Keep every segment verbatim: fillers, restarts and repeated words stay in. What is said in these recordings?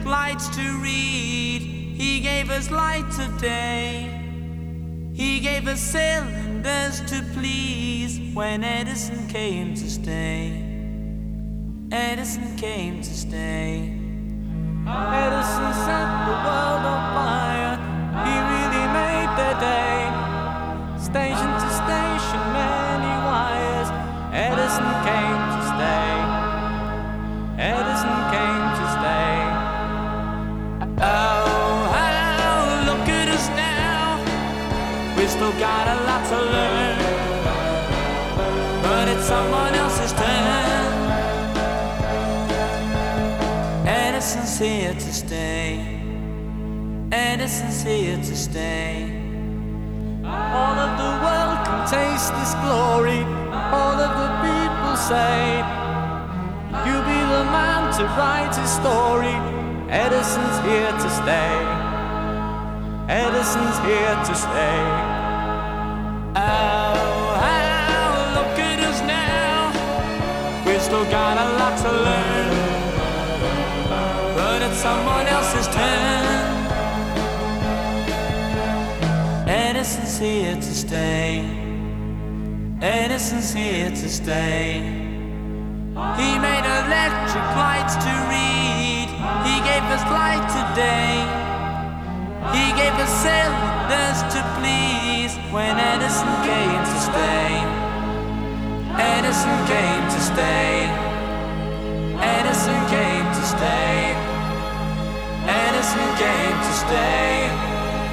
electric lights to read. He gave us light of day. He gave us cylinders to please. When Edison came to stay, Edison came to stay. Edison set the world on fire. He really made their day. Station to station, many wires. Edison came to stay. Edison came to stay. Oh, how, look at us now. We've still got a lot to learn, but it's someone else's turn. Edison's here to stay. Edison's here to stay. All of the world can taste this glory. All of the people say, you be the man to write his story. Edison's here to stay. Edison's here to stay. Oh, how, look at us now. We've still got a lot to learn, but it's someone else's turn. Edison's here to stay. Edison's here to stay. He made electric lights to read. He gave us light today. He gave us cylinders to please. When Edison came to stay, Edison came to stay. Edison came to stay. Edison came to stay.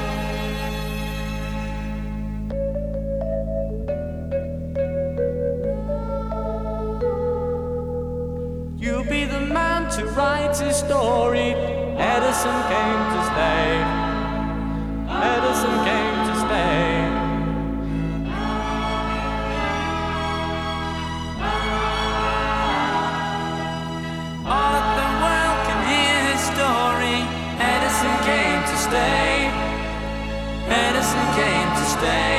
You be the man to write his story. Edison came to stay. Edison came to stay. All of the world can hear his story. Edison came to stay. Edison came to stay.